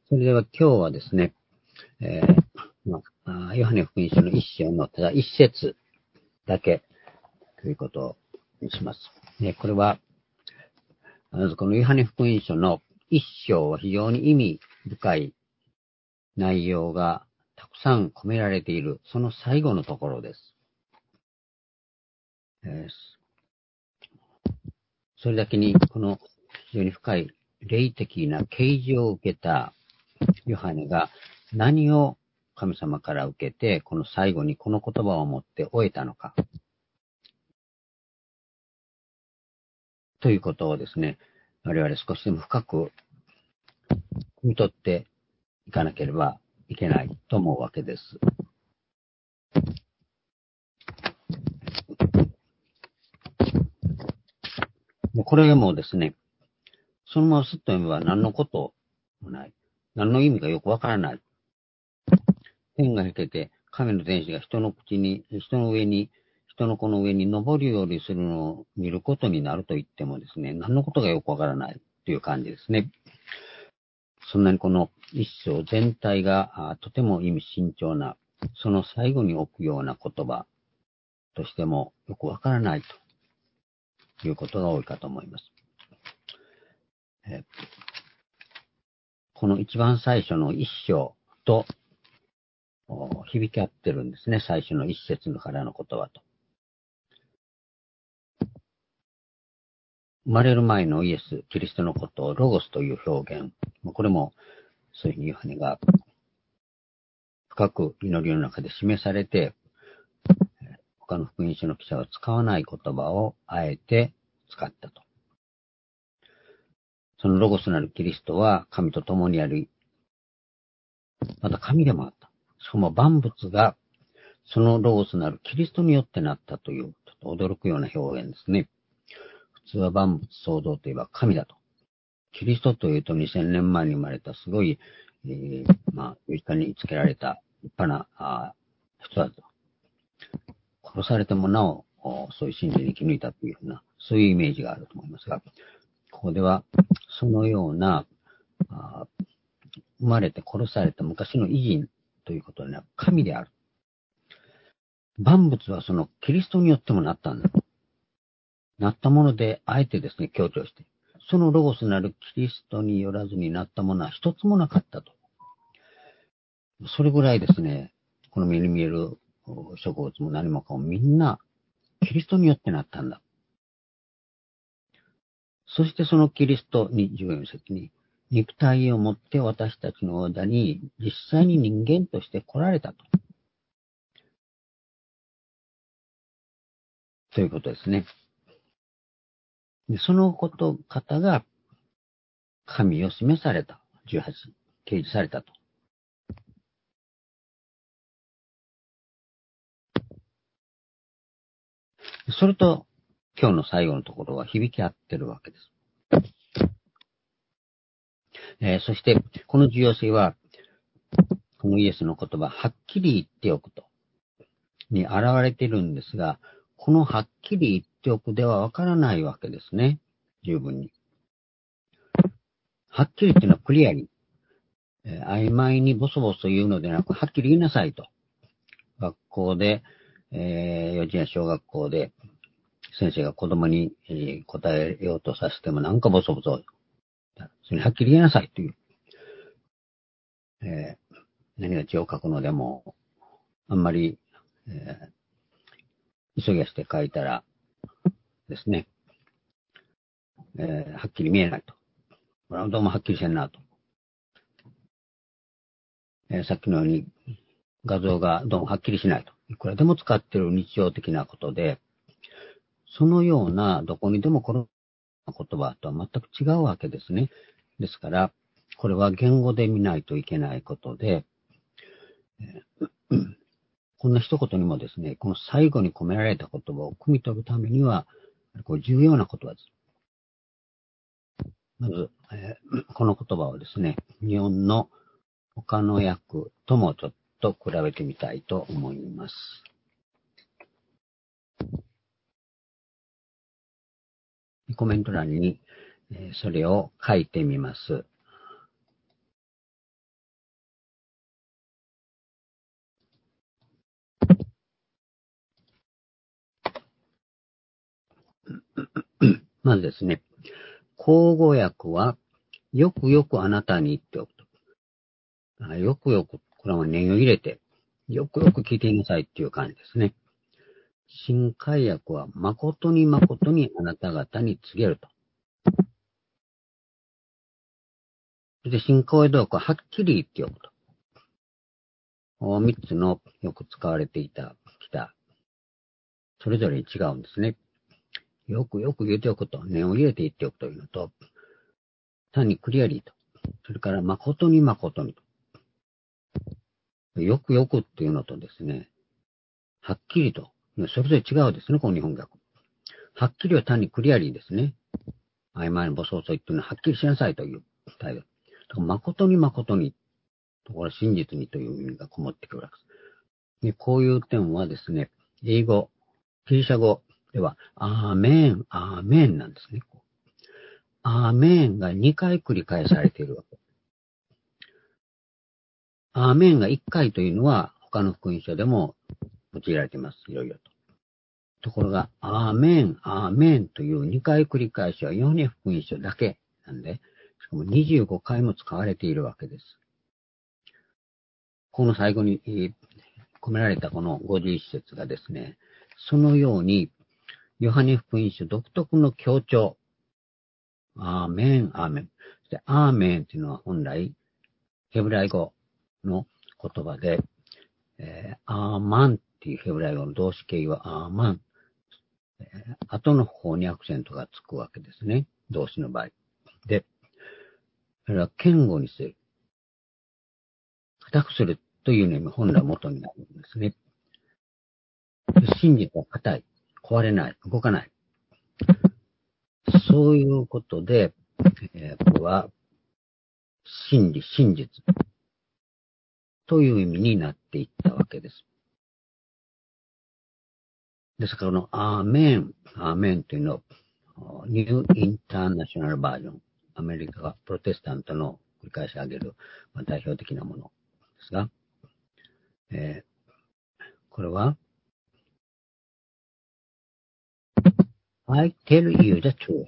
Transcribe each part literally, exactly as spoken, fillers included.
それでは今日はですね、えーまあ、ヨハネ福音書の一章のただ一節だけということにします。ね、これは、まずこのヨハネ福音書の一章は非常に意味深い内容がたくさん込められている、その最後のところです。えー、それだけにこの非常に深い霊的な啓示を受けたヨハネが何を神様から受けて、この最後にこの言葉を持って終えたのか。ということをですね、我々少しでも深く見取っていかなければいけないと思うわけです。これもですね、そのまますっと読めば何のこともない。何の意味かよくわからない。天が引けて、神の天使が人の口に、人の上に、人の子の上に登るようにするのを見ることになると言ってもですね、何のことがよくわからないという感じですね。そんなにこの一章全体がとても意味慎重な、その最後に置くような言葉としてもよくわからないということが多いかと思います。えこの一番最初の一章と響き合ってるんですね。最初の一節からの言葉と。生まれる前のイエス、キリストのことをロゴスという表現。これもそういうふうにヨハネが深く祈りの中で示されて、他の福音書の記者は使わない言葉をあえて使ったと。そのロゴスなるキリストは神と共にあり、また神でもあった。しかも万物がそのロゴスなるキリストによってなったという、ちょっと驚くような表現ですね。普通は万物創造といえば神だと。キリストというとにせんねんまえに生まれたすごい、えー、まあ、床につけられた立派なあ人だと。殺されてもなお、そういう真理に生き抜いたというふうな、そういうイメージがあると思いますが、ここでは、そのような、あ生まれて殺された昔の偉人ということでは神である。万物はそのキリストによってもなったんだ。なったもので、あえてですね、強調して、そのロゴスなるキリストによらずになったものは一つもなかったと。それぐらいですね、この目に見える植物も何もかもみんなキリストによってなったんだ。そしてそのキリストにじゅうよん節に、肉体を持って私たちの間に実際に人間として来られたと。ということですね。でそのこと、方が神を示された。じゅうはち、掲示されたと。それと今日の最後のところは響き合ってるわけです。えー、そして、この重要性は、このイエスの言葉、はっきり言っておくと、に現れているんですが、このはっきり言っておくではわからないわけですね。十分に。はっきりっていうのはクリアに、えー、曖昧にボソボソ言うのでなく、はっきり言いなさいと。学校で、えー、幼稚園小学校で、先生が子供に、えー、答えようとさせてもなんかボソボソ、それはっきり言いなさいという。えー、何が字を書くのでも、あんまり、えー、急ぎ足して書いたらですね、えー、はっきり見えないと。これはどうもはっきりせんなと。えー、さっきのように画像がどうもはっきりしないと。いくらでも使っている日常的なことで、そのようなどこにでもこの言葉とは全く違うわけですね。ですから、これは言語で見ないといけないことで、えー、こんな一言にもですね、この最後に込められた言葉を汲み取るためには、これ重要な言葉です。まず、えー、この言葉をですね、日本の他の訳ともちょっと比べてみたいと思います。コメント欄にそれを書いてみます。 まずですね、口語訳は、よくよくあなたに言っておくと。よくよく、これは念を入れて、よくよく聞いていなさいっていう感じですね。新海訳は、誠に誠にあなた方に告げると。そして新海訳は、はっきり言っておくと。三つのよく使われていた、きた、それぞれに違うんですね。よくよく言っておくと、念を入れて言っておくというのと、単にクリアリーと。それから誠に誠にと。よくよくっていうのとですね、はっきりと。それぞれ違うですね、この日本訳。はっきりは単にクリアリーですね。曖昧なボソボソ言ってるのははっきりしなさいという態度。だから誠に誠に、これは真実にという意味がこもってくるわけです。で、こういう点はですね、英語、ギリシャ語では、アーメン、アーメンなんですね。アーメンがにかい繰り返されているわけ。アーメンがいっかいというのは、他の福音書でも用いられています。いろいろと。ところが、アーメン、アーメンというにかい繰り返しはヨハネ福音書だけなんで、しかもにじゅうごかいも使われているわけです。この最後に込められたこのごじゅういち節がですね、そのように、ヨハネ福音書独特の強調、アーメン、アーメン。そして、アーメンというのは本来、ヘブライ語の言葉で、えー、アーマンっていうヘブライ語の動詞形はアーマン。えー、後の方にアクセントがつくわけですね。動詞の場合。で、それは堅固にする。固くするという意味、本来元になるんですね。真実は固い。壊れない。動かない。そういうことで、えー、これは、真理、真実という意味になっていったわけです。ですから、このアーメン、アーメンというのを、ニューインターナショナルバージョン、アメリカがプロテスタントの繰り返し上げる、まあ、代表的なものですが、えー、これは、I tell you the truth.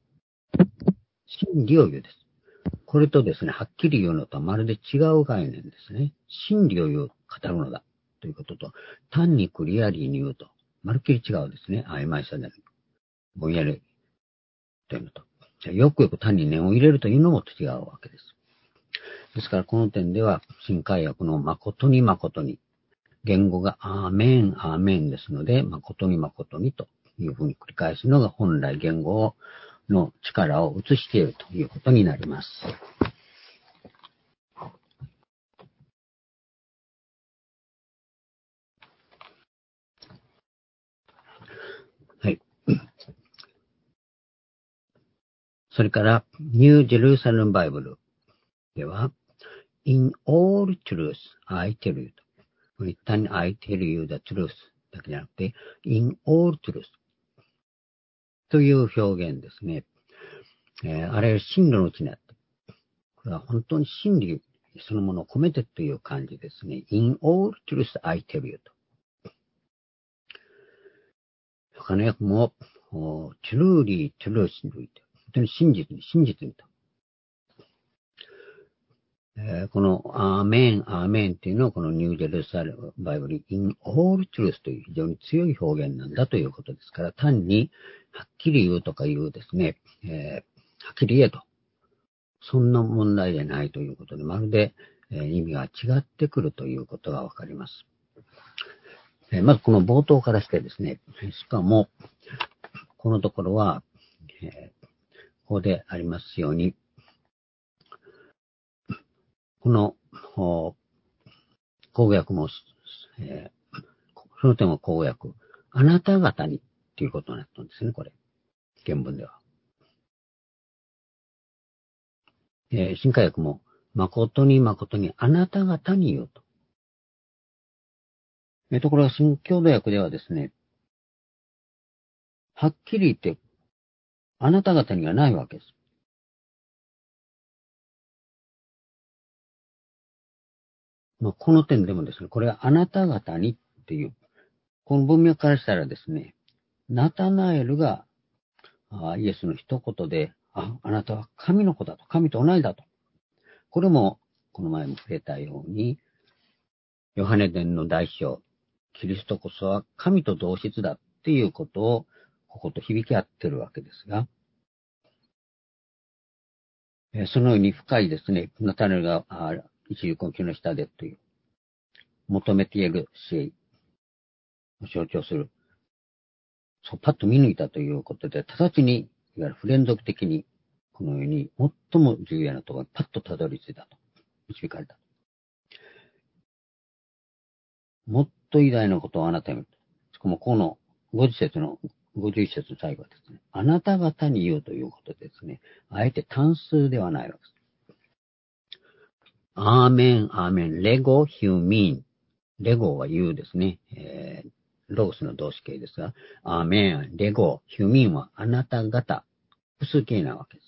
真理を言うです。これとですね、はっきり言うのとはまるで違う概念ですね。真理を言う、語るのだ。ということと、単にクリアリーに言うと、まるっきり違うですね。曖昧さで、ぼんやりというのと。よくよく単に念を入れるというのも違うわけです。ですから、この点では、新海訳の誠に誠に、言語がアーメン、アーメンですので、誠に誠にというふうに繰り返すのが本来言語の力を移しているということになります。はい。それから、ニュージェルサレムバイブルでは、In all truth, I tell you と。一旦に I tell you the truth だけじゃなくて、In all truth という表現ですね。えー、あれは真理のうちにあって、これは本当に真理そのものを込めてという感じですね。In all truth, I tell you と。他の訳も、truly, truthfully 本当に真実に、真実にと。えー、このアーメン、アーメンっていうのはこのニュージェルサレムバイブル in all truth という非常に強い表現なんだということですから、単にはっきり言うとかいうですね、えー、はっきり言えと。そんな問題じゃないということで、まるで、えー、意味が違ってくるということがわかります。えー、まずこの冒頭からしてですね、しかも、このところは、えー、ここでありますように、この、公約も、えー、その点は公約。あなた方にということになったんですね、これ。原文では。えー、新海訳も、誠に誠にあなた方に言うと。えー、ところが新共同訳ではですね、はっきり言って、あなた方にはないわけです。まあ、この点でもですね、これはあなた方にっていう、この文脈からしたらですね、ナタナエルがあイエスの一言で、あ、あなたは神の子だと、神と同じだと。これも、この前も触れたように、ヨハネ伝の代表、キリストこそは神と同質だっていうことを、ここと響き合ってるわけですが、そのように深いですね、ナタネルが一流根拠の下でという、求めている死を象徴する。そう、パッと見抜いたということで、直ちに、いわゆる不連続的に、このように最も重要なところにパッとたどり着いたと。導かれた。もっと偉大なことをあなたに、しかもこのごじゅっ節の、ごじゅういち節の最後はですね、あなた方に言うということですね、あえて単数ではないわけです。アーメン、アーメン、レゴ、ヒューミン。レゴは言うですね。えー、ロースの動詞形ですが、アーメン、レゴ、ヒューミンはあなた方、複数形なわけです。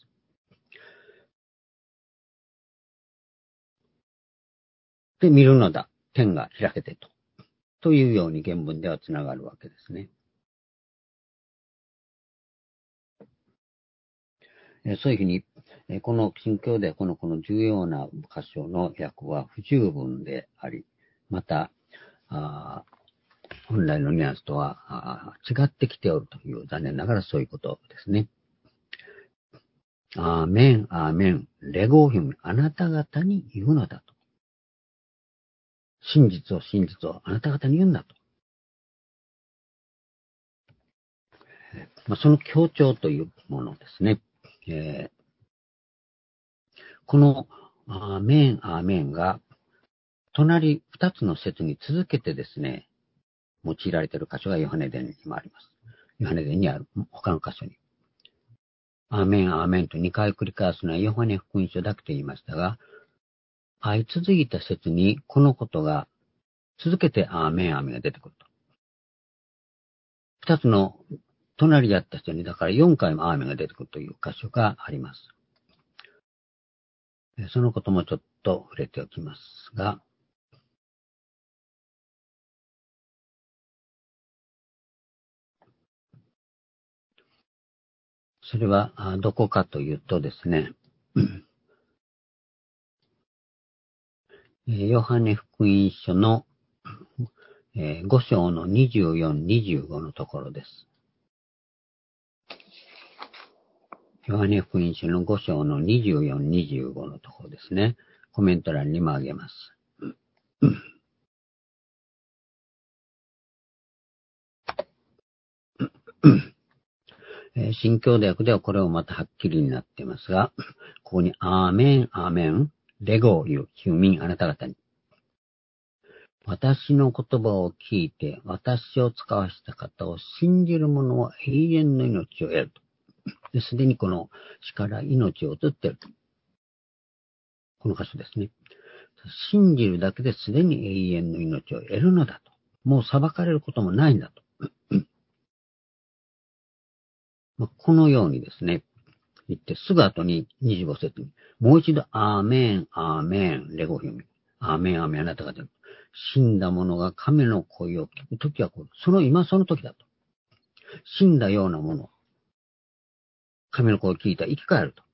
で、見るのだ。天が開けてと。というように原文ではつながるわけですね。そういうふうに、この心境でこのこの重要な箇所の訳は不十分であり、また、あ本来のニュアンスとは違ってきておるという、残念ながらそういうことですね。アーメン、アーメン、レゴーヒム、あなた方に言うのだと。真実を真実をあなた方に言うんだと。まあ、その強調というものですね。えー、このアーメン、アーメンが、隣二つの説に続けてですね、用いられている箇所がヨハネ伝にもあります。ヨハネ伝にある他の箇所に。アーメン、アーメンとにかい繰り返すのはヨハネ福音書だけと言いましたが、相続いた説にこのことが続けてアーメン、アーメンが出てくると。二つの隣だった人にだからよんかいもアーメンが出てくるという箇所があります。そのこともちょっと触れておきますが、それはどこかというとですね、ヨハネ福音書のご章のにじゅうよん、にじゅうごのところです。ヨハネ福音書のご章のにじゅうよん、にじゅうごのところですね。コメント欄にもあげます。新共同訳ではこれをまたはっきりになっていますが、ここにアーメン、アーメン、レゴーいう、ヒューミン、あなた方に。私の言葉を聞いて、私を使わした方を信じる者は永遠の命を得ると。すでにこの死から命を移っていると。この箇所ですね。信じるだけですでに永遠の命を得るのだと。もう裁かれることもないんだと。このようにですね、言ってすぐ後ににじゅうご節に、もう一度、アーメン、アーメン、レゴヒュミ。アーメン、アーメン、あなた方。死んだ者が神の声を聞くときはこう、その今その時だと。死んだようなもの、神の声を聞いたら生き返ると。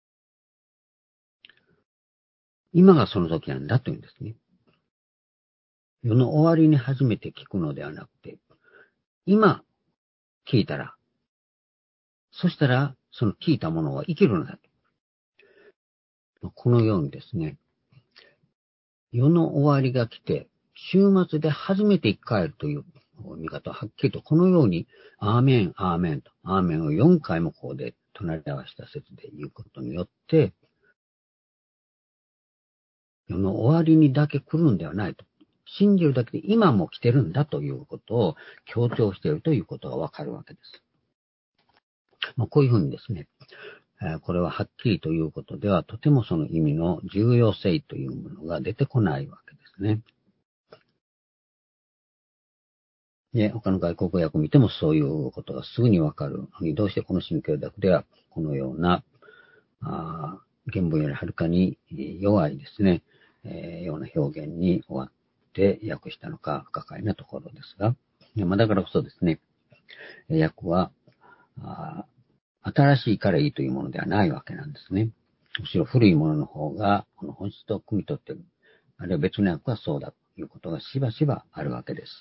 今がその時なんだというんですね。世の終わりに初めて聞くのではなくて、今聞いたら、そしたらその聞いたものは生きるのだと。このようにですね、世の終わりが来て、週末で初めて生き返るという見方ははっきりとこのように、アーメン、アーメンと、アーメンをよんかいもこうで隣り合わせた説で言うことによって、世の終わりにだけ来るんではないと。信じるだけで今も来てるんだということを強調しているということがわかるわけです。まあ、こういうふうにですね、これははっきりということではとてもその意味の重要性というものが出てこないわけですね。で、他の外国訳を見てもそういうことがすぐにわかるのに、どうしてこの新教訳ではこのようなあ原文よりはるかに弱いですね、えー、ような表現に終わって訳したのか不可解なところですが、まあ、だからこそですね、訳は新しいからいいというものではないわけなんですね。むしろ古いものの方が、この本質を汲み取っている。あるいは別の役はそうだということがしばしばあるわけです。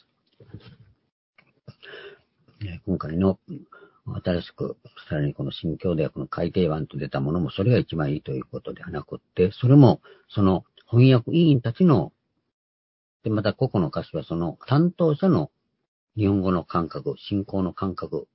今回の新しく、さらにこの新教ではこの改訂版と出たものもそれが一番いいということではなくって、それもその翻訳委員たちの、で、また個々の歌詞はその担当者の日本語の感覚、信仰の感覚、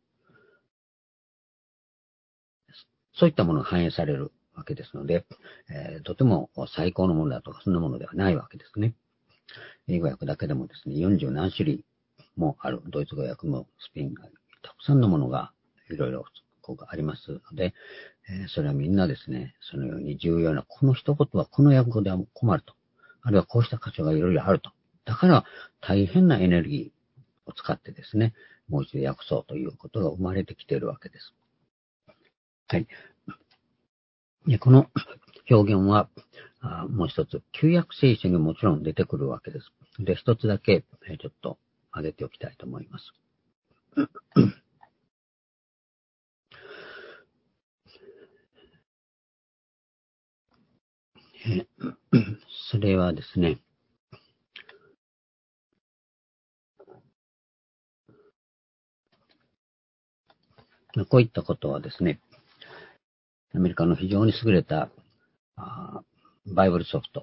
そういったものが反映されるわけですので、えー、とても最高のものだとか、そんなものではないわけですね。英語訳だけでもですね、よんじゅう何種類もある、ドイツ語訳もスペイン語、たくさんのものがいろいろこうありますので、えー、それはみんなですね、そのように重要な、この一言はこの訳語では困ると。あるいはこうした箇所がいろいろあると。だから大変なエネルギーを使ってですね、もう一度訳そうということが生まれてきているわけです。はい。でこの表現は、あもう一つ、旧約聖書にもちろん出てくるわけです。で、一つだけ、えー、ちょっと挙げておきたいと思います。えー、それはですね、こういったことはですね、アメリカの非常に優れたあバイブルソフト。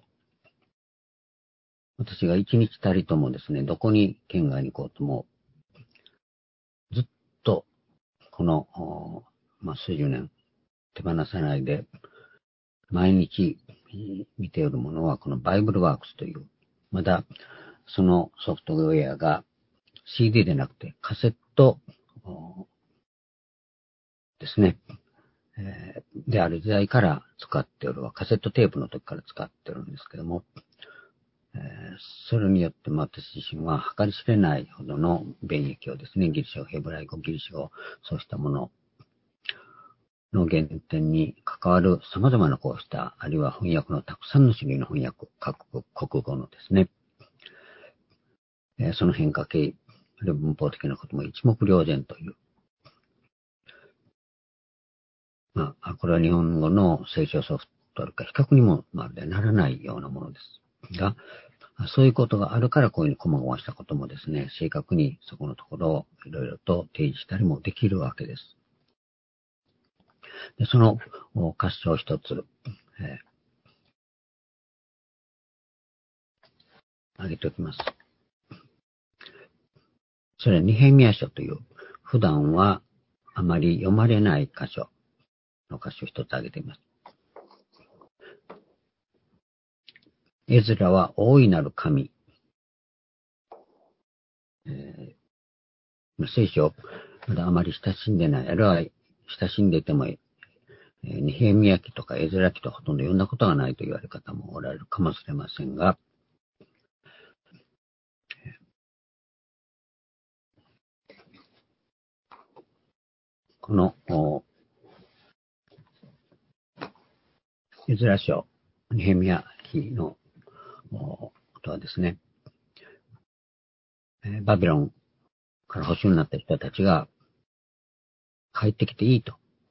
私が一日たりともですね、どこに県外に行こうとも、ずっとこの、まあ、数十年手放さないで、毎日見ているものはこのバイブルワークスという、まだそのソフトウェアが シーディー でなくてカセットですね、えー、である時代から使っておるわ、カセットテープの時から使っておるんですけども、えー、それによって私自身は計り知れないほどの便益をですね、ギリシャ語、ヘブライ語、ギリシャ語、そうしたものの原点に関わる様々なこうした、あるいは翻訳のたくさんの種類の翻訳、各国語のですね、えー、その変化系、あるいは文法的なことも一目瞭然という。まあ、これは日本語の聖書ソフトとか比較にもまるでならないようなものですが、そういうことがあるからこういうふうに細々したこともですね、正確にそこのところをいろいろと提示したりもできるわけです。でその箇所一つ、えー、挙げておきます。それはニヘミヤ書という普段はあまり読まれない箇所の箇所一つ挙げています。エズラは大いなる神。えー、聖書、まだあまり親しんでない、あるいは親しんでいても、えー、ニヘミヤ記とかエズラ記とほとんど読んだことがないと言われる方もおられるかもしれませんが、この、エズラ書、ニヘミヤ記のことはですね、バビロンから捕囚になった人たちが帰ってきていいと。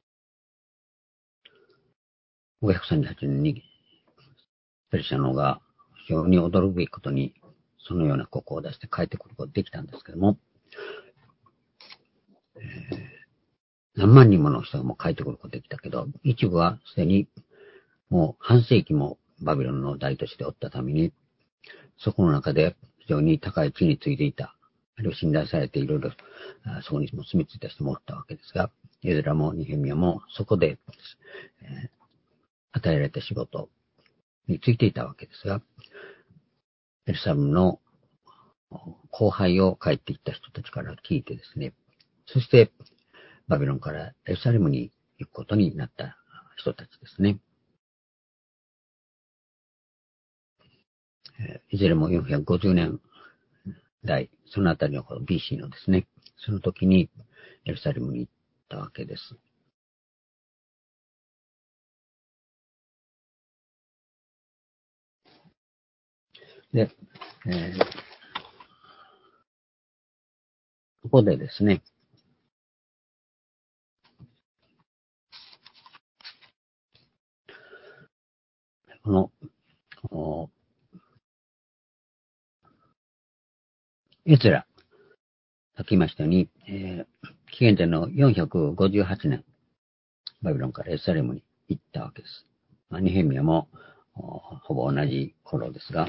ごひゃくさんじゅうはちねんにペルシャのが非常に驚くべきことにそのような国を出して帰ってくることができたんですけども、えー、何万人もの人がもう帰ってくることができたけど、一部はすでにもう半世紀もバビロンの大都市でおったために、そこの中で非常に高い地についていた、あるいは信頼されていろいろそこにも住み着いた人もおったわけですが、エズラもニヘミヤもそこで、えー、与えられた仕事についていたわけですが、エルサレムの後輩を帰っていった人たちから聞いてですね、そしてバビロンからエルサレムに行くことになった人たちですね。いずれもよんひゃくごじゅうねんだい、そのあたりの ビーシー のですね、その時にエルサレムに行ったわけです。で、えー、ここでですね、 この、おエズラ、さっき言いましたように、えー、紀元前のよんひゃくごじゅうはちねん、バビロンからエルサレムに行ったわけです。まあ、ニヘミヤもほぼ同じ頃ですが、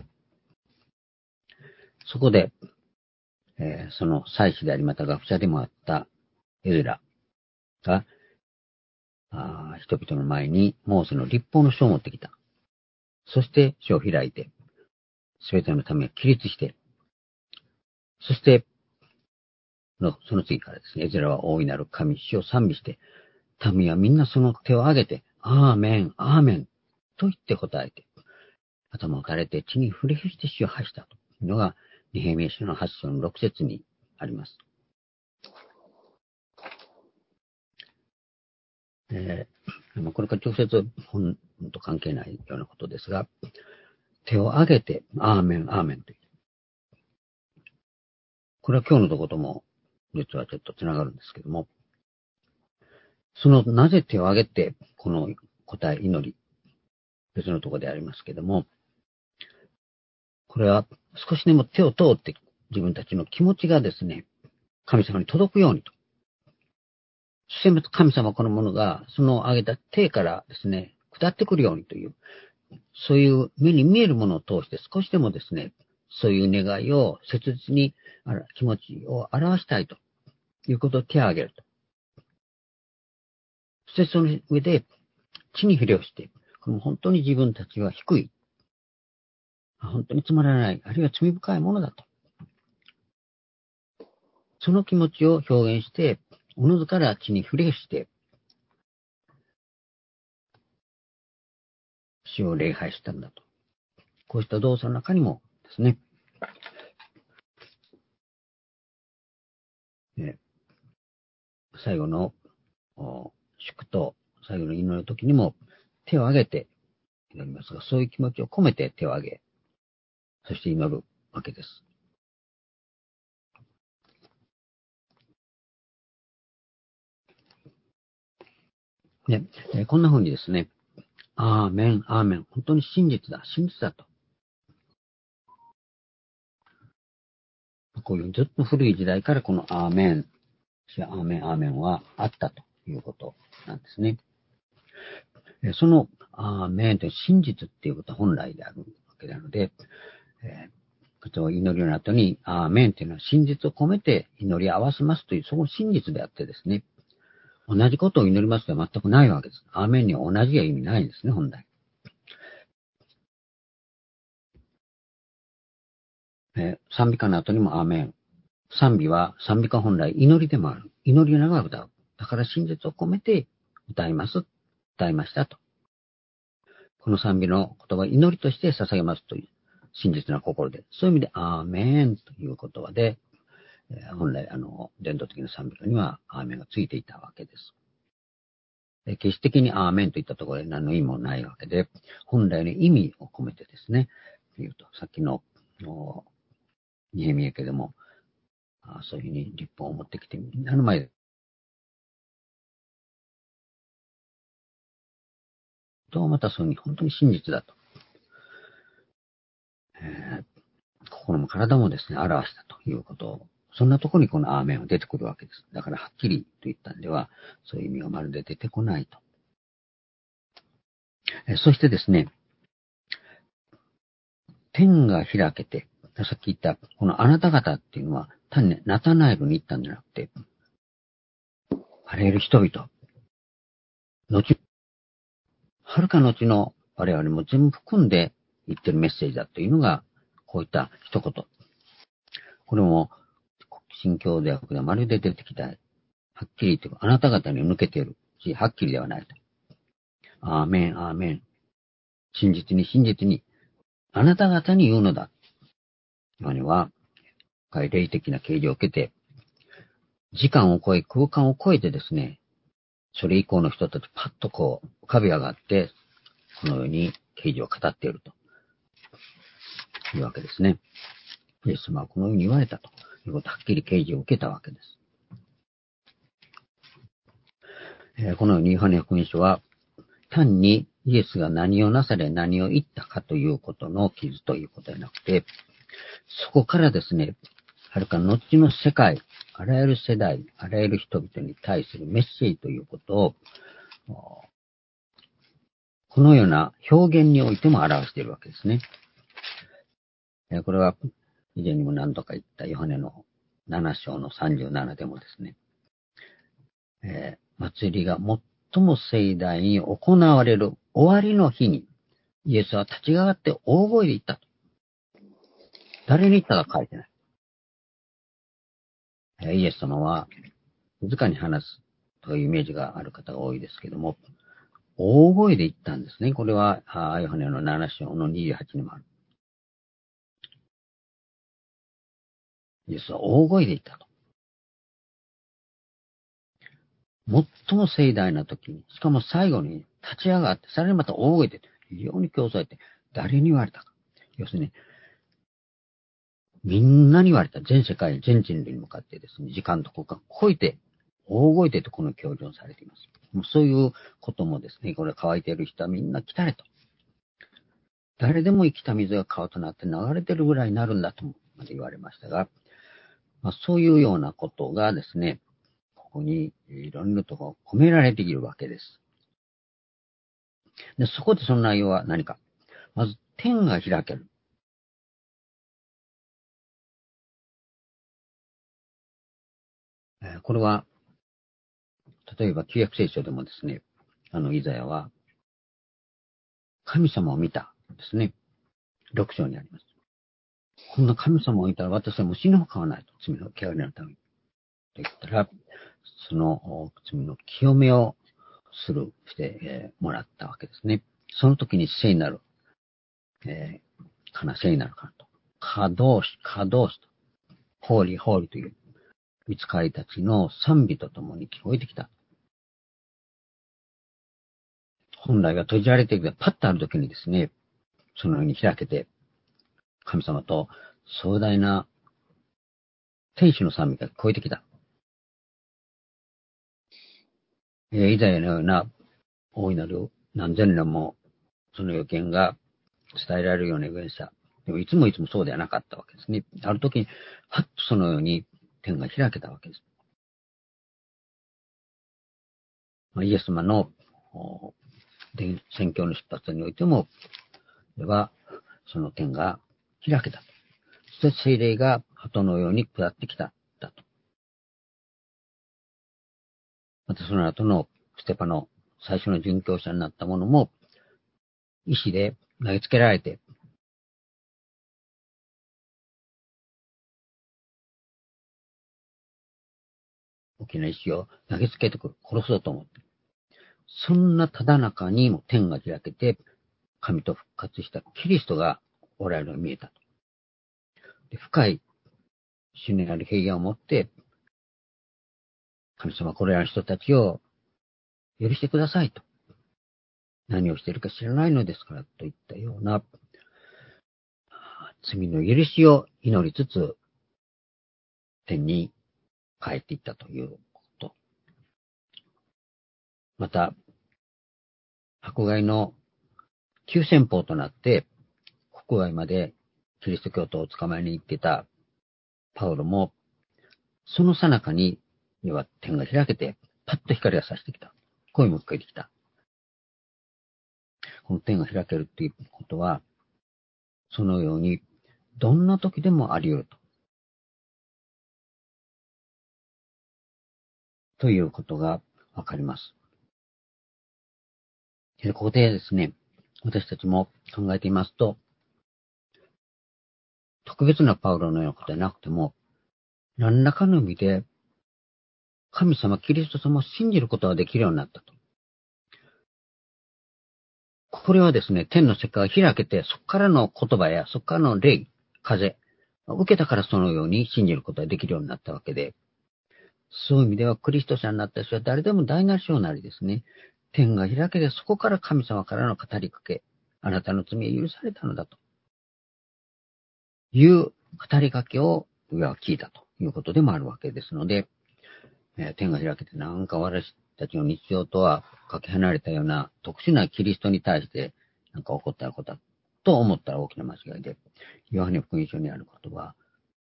そこで、えー、その祭司でありまた学者でもあったエズラが、あ人々の前にモーセの立法の書を持ってきた。そして書を開いて、すべてのためを起立して、そしての、その次からですね、エズラは大いなる神、主を賛美して、民はみんなその手を挙げて、アーメン、アーメン、と言って答えて、頭を垂れて地に触れ伏して死を発したというのが、ニヘミヤ書のはち章のろく節にあります。えー、これから直接本と関係ないようなことですが、手を挙げて、アーメン、アーメンという。これは今日のとことも、実はちょっとつながるんですけども、その、なぜ手を挙げて、この答え、祈り、別のところでありますけども、これは少しでも手を通って自分たちの気持ちがですね、神様に届くようにと。そして神様このものが、その挙げた手からですね、下ってくるようにという、そういう目に見えるものを通して少しでもですね、そういう願いを切実に気持ちを表したいということを手を挙げると。そしてその上で地に触れをして、この本当に自分たちは低い、本当につまらない、あるいは罪深いものだと。その気持ちを表現して、おのずから地に触れして、死を礼拝したんだと。こうした動作の中にもですね、え最後の祝祷、最後の祈りの時にも手を挙げて祈りますが、そういう気持ちを込めて手を挙げ、そして祈るわけです。ね、こんな風にですね、アーメン、アーメン、本当に真実だ、真実だと。こういうずっと古い時代からこのアーメン、アーメン、アーメンはあったということなんですね。そのアーメンという真実っていうことは本来であるわけなので、えー、祈りの後にアーメンというのは真実を込めて祈り合わせますという、その真実であってですね、同じことを祈りますでは全くないわけです。アーメンには同じは意味ないんですね、本来。えー、賛美歌の後にもアーメン。賛美は、賛美歌本来祈りでもある。祈りながら歌う。だから真実を込めて歌います。歌いましたと。この賛美の言葉は祈りとして捧げますという真実な心で。そういう意味で、アーメンという言葉で、えー、本来、あの、伝統的な賛美歌にはアーメンがついていたわけです。で決して的にアーメンといったところで何の意味もないわけで、本来の意味を込めてですね、言うと、さっきの、ニヘミヤ家でも、あそういうふうに立法を持ってきて、みんなの前で、と、またそういうふうに本当に真実だと。えー、心も体もですね、表したということを、そんなところにこのアーメンは出てくるわけです。だからはっきりと言ったんでは、そういう意味がまるで出てこないと。えー、そしてですね、天が開けて、さっき言った、このあなた方っていうのは、単にナタナエルに行ったんじゃなくて、あらゆる人々、後、はるか後の我々も全部含んで言ってるメッセージだというのが、こういった一言。これも、新教ではまるで出てきた、はっきりとあなた方に抜けているし、はっきりではないと。アーメン、アーメン。真実に真実に、あなた方に言うのだ。今には、霊的な啓示を受けて、時間を超え、空間を超えてですね、それ以降の人たちパッとこう、浮かび上がって、このように啓示を語っているというわけですね。イエス様はこのように言われたということ、はっきり啓示を受けたわけです。えー、このようにヨハネ福音書は、 単にイエスが何をなされ何を言ったかということの傷ということではなくて、そこからですね、はるか後の世界、あらゆる世代、あらゆる人々に対するメッセージということを、このような表現においても表しているわけですね。これは以前にも何度か言ったヨハネのなな章のさんじゅうななでもですね、えー、祭りが最も盛大に行われる終わりの日に、イエスは立ち上がって大声で言ったと。誰に言ったか書いてない。えー、イエス様は静かに話すというイメージがある方が多いですけども、大声で言ったんですね。これはヨハネのなな章のにじゅうはちにもある。イエスは大声で言ったと。最も盛大な時に、しかも最後に立ち上がって、さらにまた大声で、非常に強調されて、誰に言われたか。要するに、みんなに言われた。全世界、全人類に向かってですね、時間と空間を超えて、大声でとこの強調されています。もうそういうこともですね、これ乾いている人はみんな来たれと。誰でも生きた水が川となって流れてるぐらいになるんだとまで言われましたが、まあ、そういうようなことがですね、ここにいろんなところ込められているわけです。で、そこでその内容は何か。まず、天が開ける。これは、例えば旧約聖書でもですね、あのイザヤは、神様を見たですね。ろく章にあります。こんな神様を見たら私はもう死ぬほかはないと。罪の汚れのために。と言ったら、その罪の清めをする、してもらったわけですね。その時に聖なる、えー、かな、聖なるかなと。カドーシ、カドーシと。ホーリー、ホーリーという、御使いたちの賛美とともに聞こえてきた。本来は閉じられているけど、パッとある時にですね、そのように開けて、神様と壮大な天使の賛美が聞こえてきた。えー、イザヤのような大いなる何千年もその予見が伝えられるような預言者。でもいつもいつもそうではなかったわけですね。ある時に、はっとそのように天が開けたわけです。まあ、イエス様の宣教の出発においても、では、その天が開けた。そして聖霊が鳩のように下ってきた。だと。またその後のステパの最初の殉教者になったものも、石で投げつけられて、大きな石を投げつけてくる。殺そうと思って。そんなただ中にも天が開けて、神と復活したキリストがおられるのが見えたと。で、深い主にある平安を持って、神様これらの人たちを許してくださいと。何をしているか知らないのですからといったような罪の許しを祈りつつ、天に帰っていったということ。また、迫害の急先鋒となって、国外までキリスト教徒を捕まえに行ってたパウロも、その最中に、要は天が開けて、パッと光が差してきた。声も聞こえてきた。この天が開けるっていうことは、そのように、どんな時でもあり得ると。ということがわかります。で、ここでですね、私たちも考えていますと、特別なパウロのようなことではなくても、何らかの意味で、神様、キリスト様を信じることができるようになったと。これはですね、天の世界が開けて、そこからの言葉や、そこからの霊、風、受けたからそのように信じることができるようになったわけで、そういう意味では、クリスト者になった人は誰でも大なり小なりですね、天が開けて、そこから神様からの語りかけ、あなたの罪は許されたのだという語りかけを上は聞いたということでもあるわけですので、えー、天が開けてなんか私たちの日常とはかけ離れたような特殊なキリストに対してなんか起こったことだと思ったら大きな間違いで、ヨハネ福音書にあることは、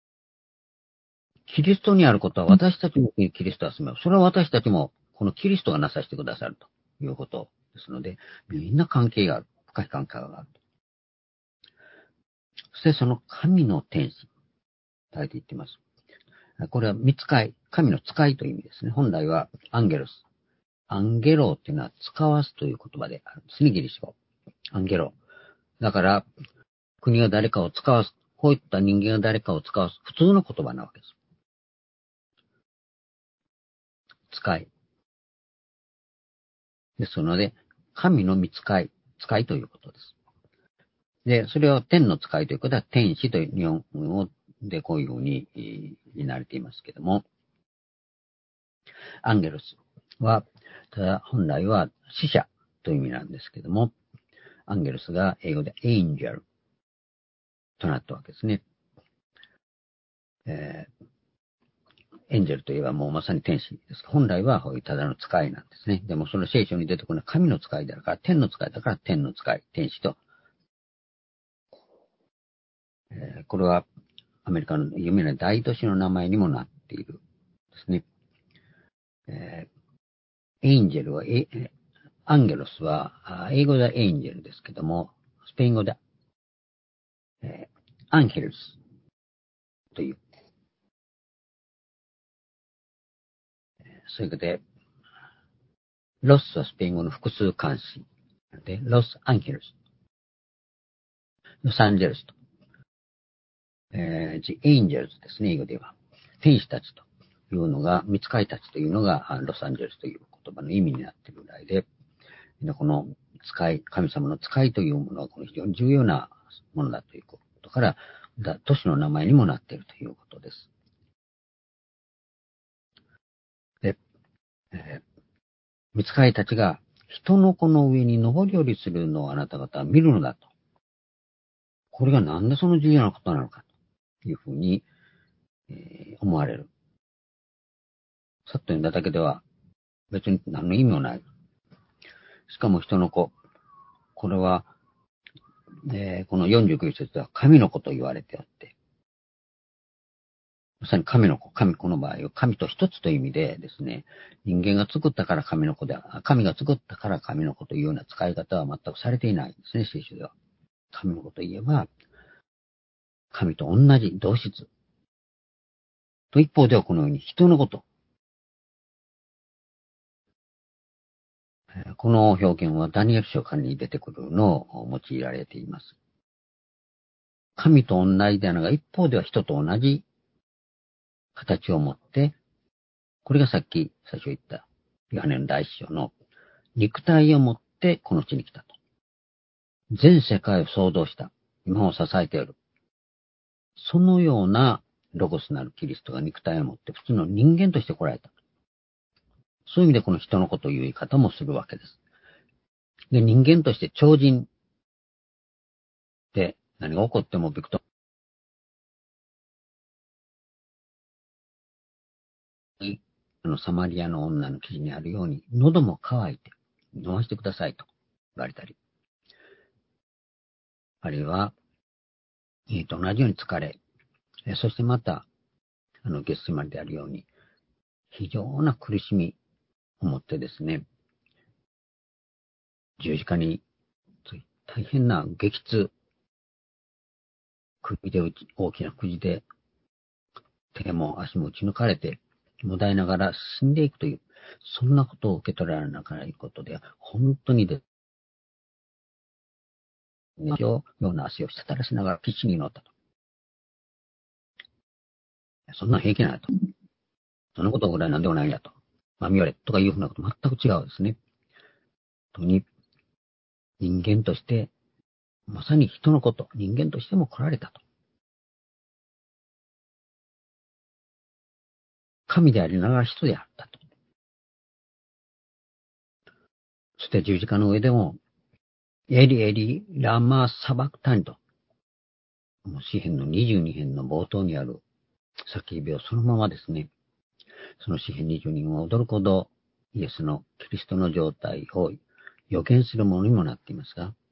キリストにあることは私たちもキリストは住める。それは私たちもこのキリストがなさせてくださるということですので、みんな関係がある。深い関係がある。そしてその神の天使、書いて言っています。これは御使い、神の使いという意味ですね。本来はアンゲロス。アンゲローっていうのは使わすという言葉であるんですね、ギリシャ語。アンゲロー。だから、国が誰かを使わす、こういった人間が誰かを使わす、普通の言葉なわけです。使い。ですので、神の御使い、使いということです。で、それを天の使いということは天使という日本語でこういうふうに言われていますけども、アンゲロスは、ただ本来は死者という意味なんですけども、アンゲルスが英語でエンジェルとなったわけですね。えー、エンジェルといえばもうまさに天使です。本来はこういうただの使いなんですね。でもその聖書に出てくるのは神の使いだから、天の使いだから天の使い、天使と。えー、これはアメリカの有名な大都市の名前にもなっているですね。えー、エンジェルは、えアンゲロスは、英語ではエンジェルですけども、スペイン語で、えー、アンヘルスという、それで、ロスはスペイン語の複数漢詞で、ロスアンヘルス、ロサンゼルスと、えー、The Angels ですね、英語では。天使たちというのが、御使いたちというのが、ロサンゼルスという言葉の意味になっているぐらいで、この使い、神様の使いというものはこの非常に重要なものだということから、都市の名前にもなっているということです。で、えー、御使いたちが人の子の上に上り下りするのをあなた方は見るのだと。これがなんでその重要なことなのかというふうに、えー、思われる。さっと読んだだけでは別に何の意味もない。しかも人の子。これは、えー、このよんじゅうきゅう節では神の子と言われてあって、まさに神の子、神、この場合は神と一つという意味でですね、人間が作ったから神の子で、神が作ったから神の子というような使い方は全くされていないんですね、聖書では。神の子といえば、神と同じ同質。と一方ではこのように人のこと。この表現はダニエル書からに出てくるのを用いられています。神と同じであるが一方では人と同じ形を持って、これがさっき最初言ったヨハネの第一章の肉体を持ってこの地に来たと。全世界を創造した。今を支えている。そのようなロゴスなるキリストが肉体を持って普通の人間として来られた。そういう意味でこの人の子という言い方もするわけです。で、人間として超人で何が起こってもびくとあの、サマリアの女の記事にあるように、喉も渇いて飲ませてくださいと言われたり、あるいは、えー、と同じように疲れ、えー、そしてまた、あの、ゲスセマリであるように、非常な苦しみを持ってですね、十字架に大変な激痛、首で打ち、大きな釘で手も足も打ち抜かれて、もだえながら死んでいくという、そんなことを受け取られながらいくことで、本当にですね、ような足を滴らしながら必死に祈ったと。そんな平気なんだと。そのことぐらいなんでもないんだと。まあ、見われとかいうふうなこと全く違うですね。とに、人間として、まさに人のこと、人間としても来られたと。神でありながら人であったと。そして十字架の上でも、エリエリ、ラマ、サバクタニと、詩編のにじゅうに編の冒頭にある叫びをそのままですね、その詩編にじゅうに編は驚くほどイエスのキリストの状態を予言するものにもなっていますが、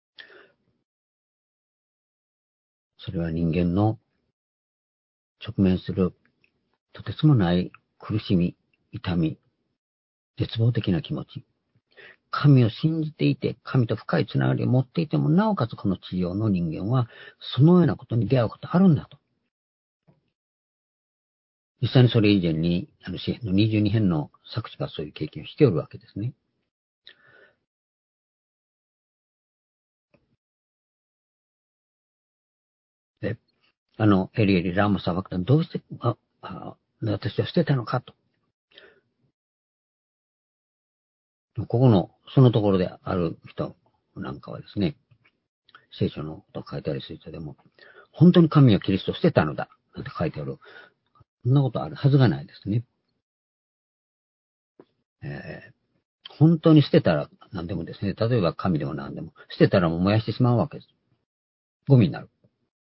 それは人間の直面するとてつもない苦しみ、痛み、絶望的な気持ち、神を信じていて、神と深いつながりを持っていても、なおかつこの地上の人間は、そのようなことに出会うことあるんだと。実際にそれ以前に、あの詩編のにじゅうに編の作者がそういう経験をしておるわけですね。で、あの、エリエリ・ラーマサバクタン、どうして、あ、あ、私を捨てたのかと。ここの、そのところである人なんかはですね、聖書のこと書いてある人でも、本当に神はキリストを捨てたのだ、なんて書いてある。そんなことあるはずがないですね。えー、本当に捨てたら何でもですね、例えば神でも何でも、捨てたらもう燃やしてしまうわけです。ゴミになる。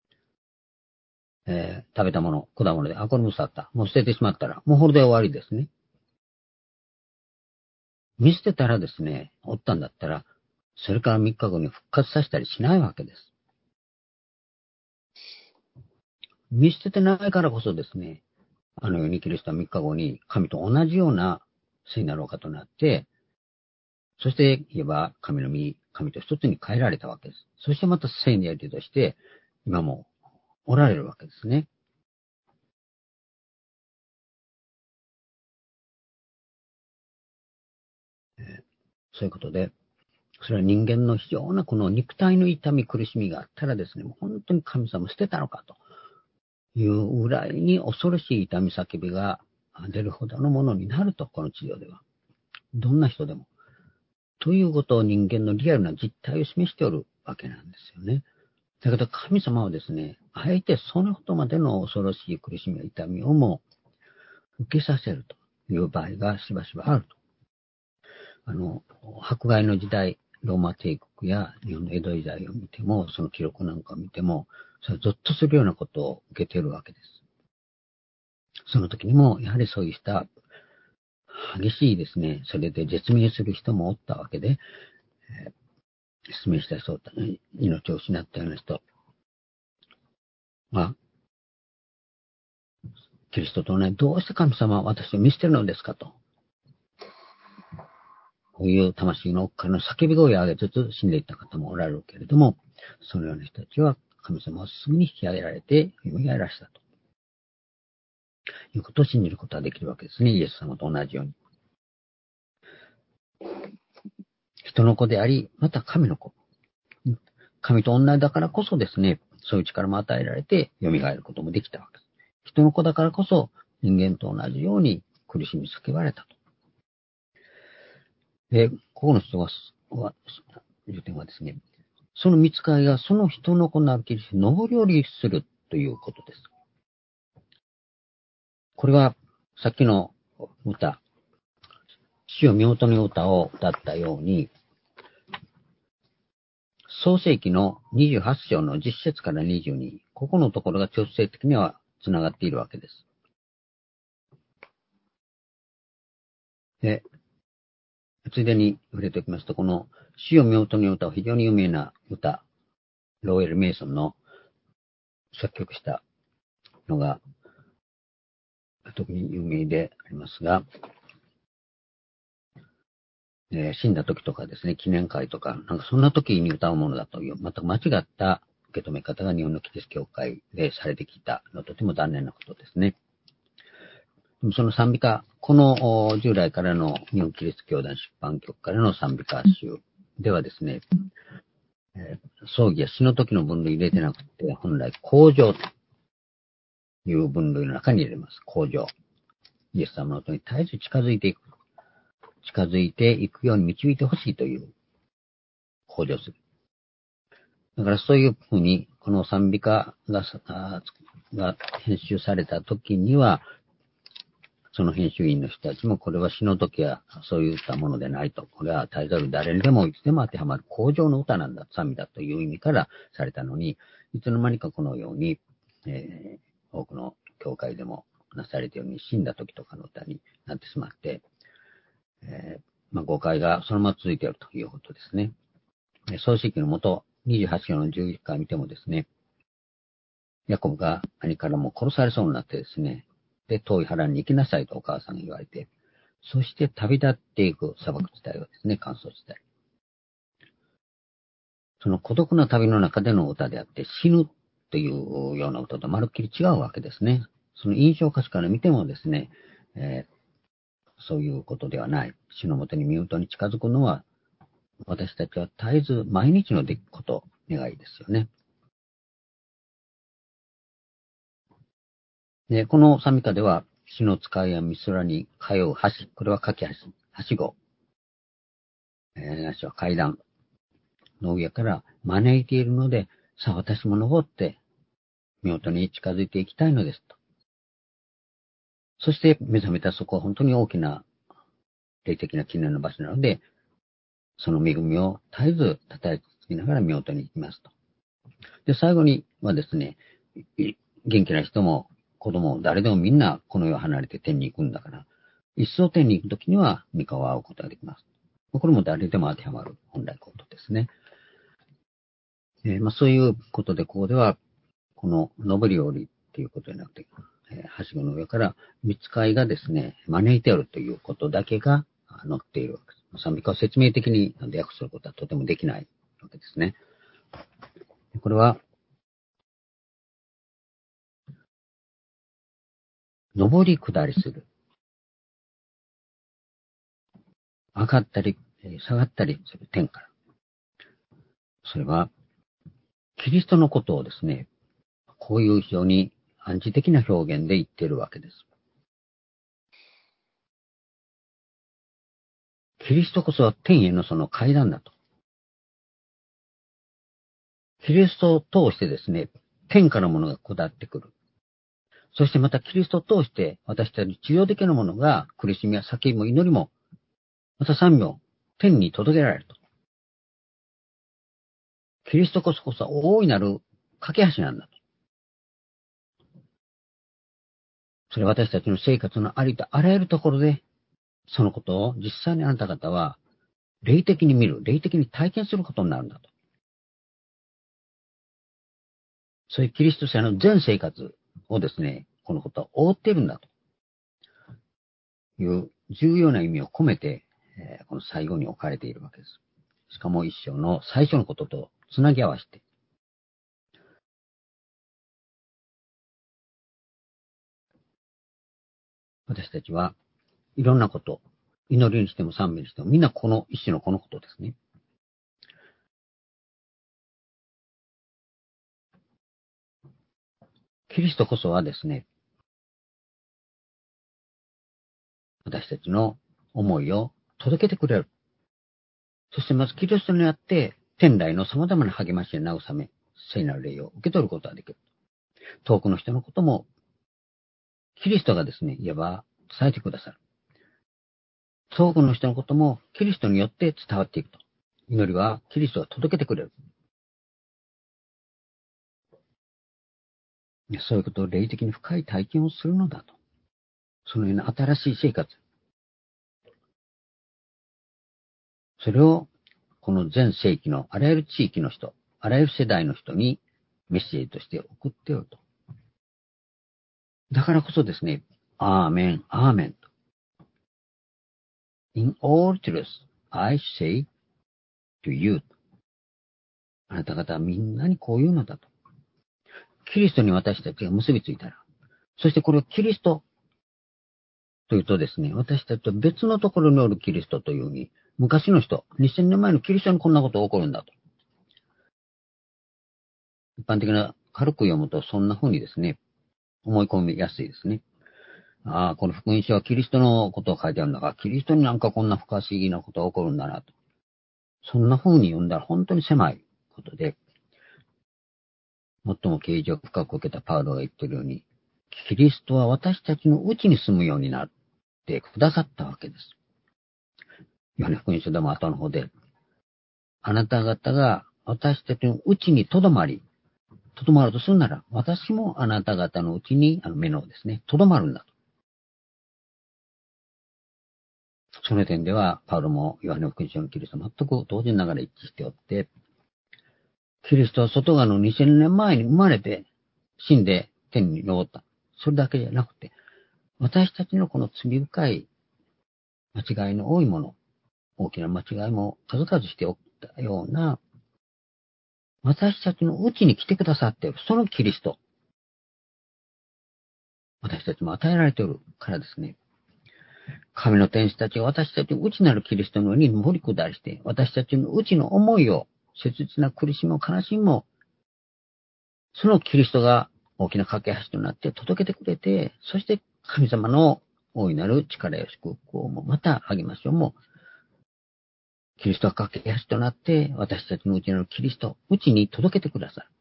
えー、食べたもの、果物で、あ、これも腐った。もう捨ててしまったら、もうこれで終わりですね。見捨てたらですね、おったんだったら、それからみっかごに復活させたりしないわけです。見捨ててないからこそですね、あのようにキリストはみっかごに神と同じような聖なるお方となって、そして言えば神の御、神と一つに変えられたわけです。そしてまた聖なるとして、今もおられるわけですね。えー、そういうことで、それは人間の非常なこの肉体の痛み苦しみがあったらですね、もう本当に神様捨てたのかというぐらいに恐ろしい痛み叫びが出るほどのものになると、この地上では。どんな人でも。ということを人間のリアルな実態を示しておるわけなんですよね。だけど神様はですね、あえてそのほどまでの恐ろしい苦しみや痛みをも受けさせるという場合がしばしばあると。あの、迫害の時代、ローマ帝国や日本の江戸時代を見ても、その記録なんかを見ても、それはゾッとするようなことを受けているわけです。その時にも、やはりそういった激しいですね、それで絶命する人もおったわけで、えー、失明した人、命を失ったような人は、キリストとね、どうして神様は私を見捨てるのですかと。こういう魂の奥からの叫び声を上げつつ死んでいった方もおられるけれども、そのような人たちは神様はすぐに引き上げられて蘇らしたということを信じることができるわけですね。イエス様と同じように。人の子であり、また神の子。神と同じだからこそですね、そういう力も与えられて蘇ることもできたわけです。人の子だからこそ人間と同じように苦しみ叫ばれたと。で、ここの人は、いう点はですね、その見つかりがその人の子なるキリストに上り下りするということです。これはさっきの歌、主を見事に歌を歌ったように、創世記のにじゅうはち章のじゅっ節からにじゅうに、ここのところが直接的にはつながっているわけです。で、ついでに触れておきますと、この主を見事に歌は非常に有名な歌、ローエル・メイソンの作曲したのが特に有名でありますが、えー、死んだ時とかですね、記念会とか、なんかそんな時に歌うものだという、また間違った受け止め方が日本のキリスト教会でされてきたのとても残念なことですね。その賛美歌、この従来からの日本キリスト教団出版局からの賛美歌集ではですね、えー、葬儀や死の時の分類入れてなくて、本来、向上という分類の中に入れます。向上。イエス様の元に絶えず近づいていく。近づいていくように導いてほしいという向上する。だからそういうふうに、この賛美歌が、が編集された時には、その編集員の人たちも、これは死の時はそういったものでないと。これは絶えざる誰にでもいつでも当てはまる向上の歌なんだ、賛美だという意味からされたのに、いつの間にかこのように、えー、多くの教会でもなされているように死んだ時とかの歌になってしまって、 えーまあ、誤解がそのまま続いているということですね。創世記のもとにじゅうはち章のじゅういっかい見てもですね、ヤコブが兄からも殺されそうになってですね、で、遠い原に行きなさいとお母さんが言われて、そして旅立っていく砂漠地帯はですね、乾燥地帯。その孤独な旅の中での歌であって、死ぬというような歌とまるっきり違うわけですね。その印象歌詞から見てもですね、えー、そういうことではない。死のもとに身元に近づくのは、私たちは絶えず毎日の出来事、願いですよね。で、この賛美歌では、死の使いや美空に通う橋、これは架け橋、はしご、えー、なしは階段の上から招いているので、さあ私も登って、身元に近づいていきたいのですと。そして目覚めたそこは本当に大きな霊的な記念の場所なので、その恵みを絶えず叩きつきながら身元に行きますと。で、最後にはですね、元気な人も子供も誰でもみんなこの世を離れて天に行くんだから、一層天に行くときには御顔を会うことができます。これも誰でも当てはまる本来ことですね。えーまあ、そういうことで、ここでは、この上り下りっていうことじゃなくて、えー、はしごの上から見つかいがですね、招いてあるということだけが載っているわけです。賛美歌を説明的に訳することはとてもできないわけですね。これは、上り下りする。上がったり、下がったりする天から。それは、キリストのことをですね、こういう非常に暗示的な表現で言っているわけです。キリストこそは天へのその階段だと。キリストを通してですね、天からものが下ってくる。そしてまたキリストを通して私たちに治療的なものが苦しみや叫びも祈りも、また賛美も天に届けられると。キリストこそこそ大いなる架け橋なんだと。それは私たちの生活のありとあらゆるところで、そのことを実際にあなた方は霊的に見る、霊的に体験することになるんだと。そういうキリスト者の全生活をですね、このことは覆っているんだという重要な意味を込めて、えー、この最後に置かれているわけです。しかも一章の最初のこととつなぎ合わせて、私たちはいろんなこと、祈りにしても賛美にしても、みんなこの一種のこのことですね。キリストこそはですね、私たちの思いを届けてくれる。そしてまずキリストにあって、天来の様々な励ましや慰め、聖なる霊を受け取ることができる。遠くの人のことも、キリストがですね、いわば伝えてくださる。遠くの人のことも、キリストによって伝わっていくと。祈りはキリストが届けてくれる。そういうことを霊的に深い体験をするのだと。そのような新しい生活。それを、この全世紀のあらゆる地域の人、あらゆる世代の人にメッセージとして送っておると。だからこそですね、アーメン、アーメンと。In all truth, I say to you. あなた方はみんなにこう言うのだと。キリストに私たちが結びついたら、そしてこれをキリストというとですね、私たちと別のところにおるキリストというふうに、昔の人、にせんねんまえのキリストにこんなことが起こるんだと。一般的な軽く読むとそんな風にですね、思い込みやすいですね。ああ、この福音書はキリストのことを書いてあるんだから、キリストになんかこんな不可思議なことが起こるんだなと。そんな風に読んだら本当に狭いことで、最も啓示を深く受けたパウロが言っているように、キリストは私たちのうちに住むようになってくださったわけです。ヨハネ福音書でも後の方で、あなた方が私たちのうちにとどまり、とどまるとするなら、私もあなた方のうちに、あの目のですね、とどまるんだと。 その点では、パウロもヨハネ福音書のキリスト全く同時ながら一致しておって、キリストは外側のにせんねんまえに生まれて、死んで天に昇った。それだけじゃなくて、私たちのこの罪深い間違いの多いもの、大きな間違いも数々しておったような、私たちのうちに来てくださっている、そのキリスト。私たちも与えられているからですね。神の天使たちが私たちの内なるキリストの上に盛り下りして、私たちの内の思いを、切実な苦しみも悲しみも、そのキリストが大きな架け橋となって届けてくれて、そして神様の大いなる力や祝福をもまた励ましをも、キリストが架け橋となって、私たちの内なるキリスト、内に届けてくださる。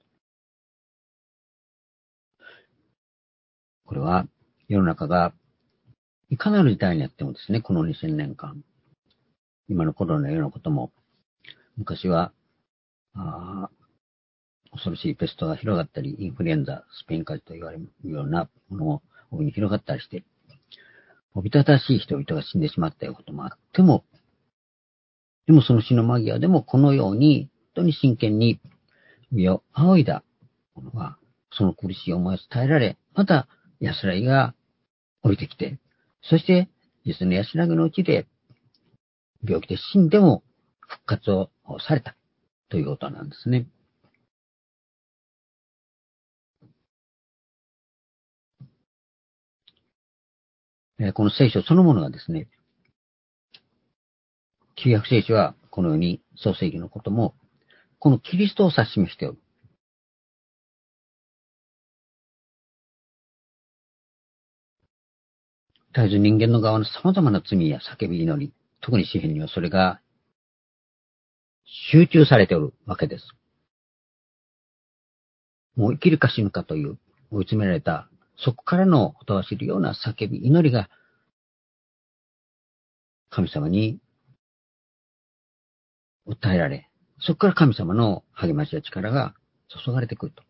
これは世の中がいかなる時代にあってもですね、このにせんねんかん、今のコロナのようなことも、昔は、あ恐ろしいペストが広がったり、インフルエンザ、スペイン風邪と言われるようなものも大いに広がったりして、おびただしい人々が死んでしまったようなこともあっても、でもその死の間際でもこのように、本当に真剣に身を仰いだ者は、その苦しい思いを伝えられ、また安らぎが降りてきて、そして実の安らぎのうちで、病気で死んでも復活をされたということなんですね。この聖書そのものがですね、旧約聖書はこのように創世記のことも、このキリストを指し示しておる。絶えず人間の側の様々な罪や叫び祈り、特に詩篇にはそれが集中されておるわけです。もう生きるか死ぬかという追い詰められた、そこからの音が知るような叫び祈りが神様に訴えられ、そこから神様の励ましや力が注がれてくると。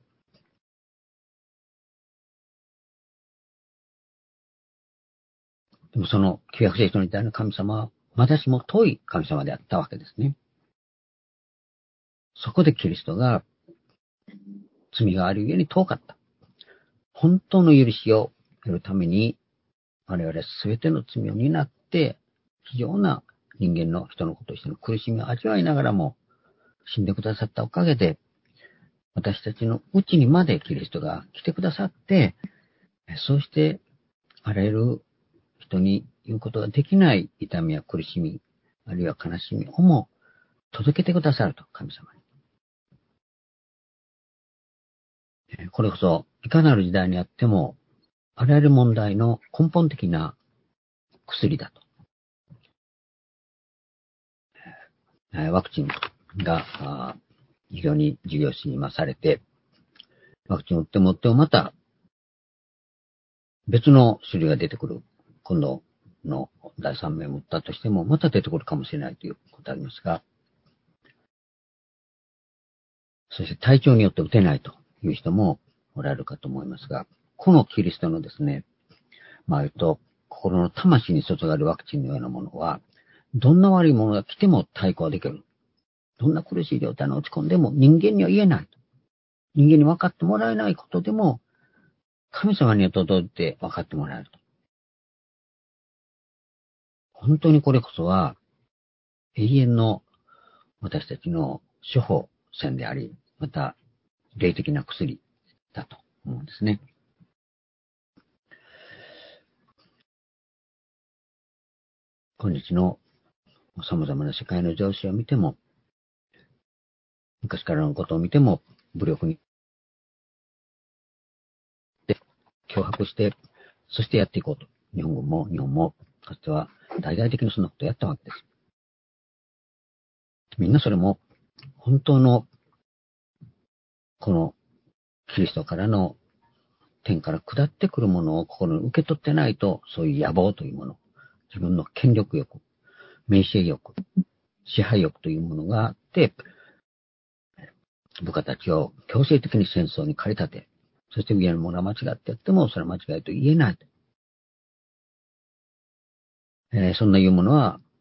でもその旧約聖書の時代の神様は、まだしも遠い神様であったわけですね。そこでキリストが罪があるゆえに遠かった。本当の許しを得るために、我々すべての罪を担って、非常な人間の人のこととしての苦しみを味わいながらも、死んでくださったおかげで、私たちのうちにまでキリストが来てくださって、そうして、あらゆる人に言うことができない痛みや苦しみ、あるいは悲しみをも届けてくださると、神様に。これこそ、いかなる時代にあっても、あらゆる問題の根本的な薬だと。ワクチンが非常に重要視されて、ワクチンを打っても打ってもまた別の種類が出てくる。今度のだいさんめいを打ったとしてもまた出てくるかもしれないということがありますが、そして体調によって打てないという人もおられるかと思いますが、このキリストのですね、まあ言うと、心の魂に注がれるワクチンのようなものは、どんな悪いものが来ても対抗できる。どんな苦しい状態に落ち込んでも人間には言えない。人間に分かってもらえないことでも、神様には届いて分かってもらえると。本当にこれこそは、永遠の私たちの処方箋であり、また、霊的な薬だと思うんですね。今日の様々な世界の常識を見ても、昔からのことを見ても、武力に脅迫して、そしてやっていこうと。日本軍も、日本も、かつては大々的にそんなことをやったわけです。みんなそれも、本当の、この、キリストからの天から下ってくるものを心に受け取ってないと、そういう野望というもの、自分の権力欲、名声欲、支配欲というものがあって、部下たちを強制的に戦争に駆り立て、そして上のものが間違ってやっても、それは間違いと言えない。えー、そんないうものは、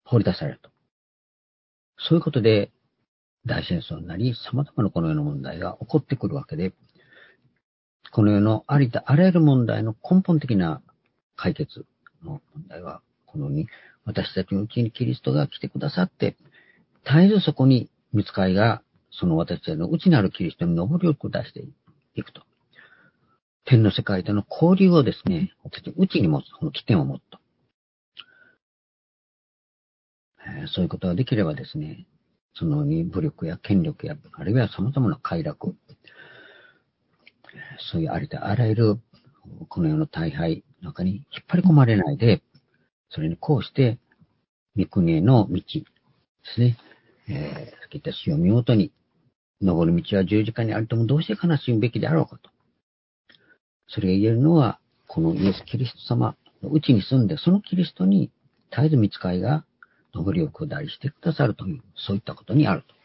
放り出されると。そういうことで大戦争になり、様々なこの世の問題が起こってくるわけで、この世のありとあらゆる問題の根本的な解決の問題は、このように私たちのうちにキリストが来てくださって、絶えずそこに御使いがその私たちのうちなるキリストに上りを下していくと。天の世界での交流をですね、私たちのうちに持つ、この起点を持つと。えーそういうことができればですね、そのように武力や権力や、あるいは様々な快楽、そういうありとあらゆるこの世の大敗の中に引っ張り込まれないで、それにこうして、御国への道ですね、えー、さっき言った死を見事に、登る道は十字架にあるともどうして悲しむべきであろうかと。それが言えるのは、このイエス・キリスト様のうちに住んで、そのキリストに絶えず御使いが上りを下りしてくださるという、そういったことにあると。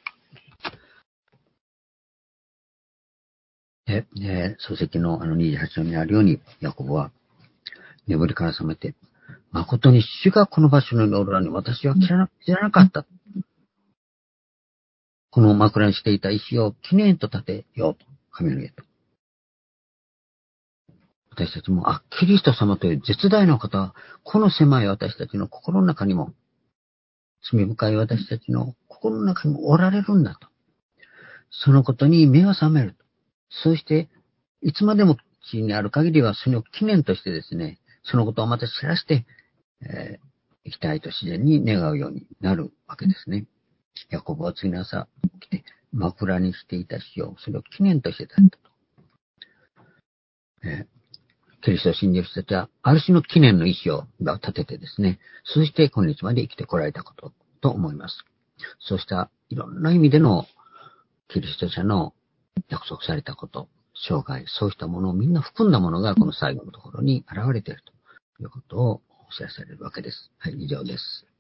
で、えー、漱石のあのにじゅうはち章にあるように、ヤコブは眠りから覚めて、誠に主がこの場所におるのに私は知らな、知らなかった。この枕にしていた石を記念と立てようと、神の言うと。私たちも、あ、キリスト様という絶大な方は、この狭い私たちの心の中にも、罪深い私たちの心の中にもおられるんだと。そのことに目が覚めると。そして、いつまでも地にある限りは、それを記念としてですね、そのことをまた知らせて、えー、生きたいと自然に願うようになるわけですね。ヤコブは次の朝起きて、枕にしていた石を、それを記念として立ったと。えーキリストを信じる人たちは、ある種の記念の意思を立ててですね、そして今日まで生きてこられたことと思います。そうしたいろんな意味でのキリスト者の約束されたこと、生涯、そうしたものをみんな含んだものがこの最後のところに現れているということをお知らせされるわけです。はい、以上です。